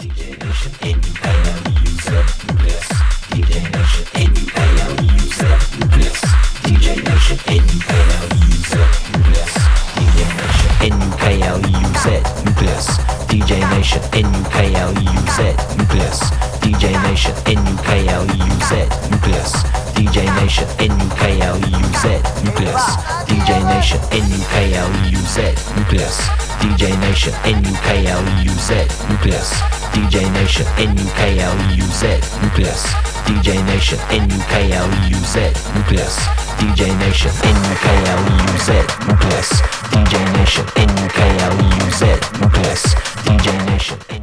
DJ Nation, NUKLUZ, Nucleus. DJ Nation, NUKLUZ, Nucleus. DJ Nation, NUKLUZ, Nucleus. DJ Nation, NUKLUZ, Nucleus. DJ Nation, NUKLUZ, Nucleus. DJ Nation, NUKLUZ, Nucleus. DJ Nation, NUKLUZ, Nucleus. DJ Nation, NUKLUZ, Nucleus. DJ Nation, NUKLUZ, Nucleus. DJ Nation, NUKLUZ, Nucleus. DJ Nation, NUKLUZ, Nucleus. DJ Nation, NUKLUZ, Nucleus. DJ Nation.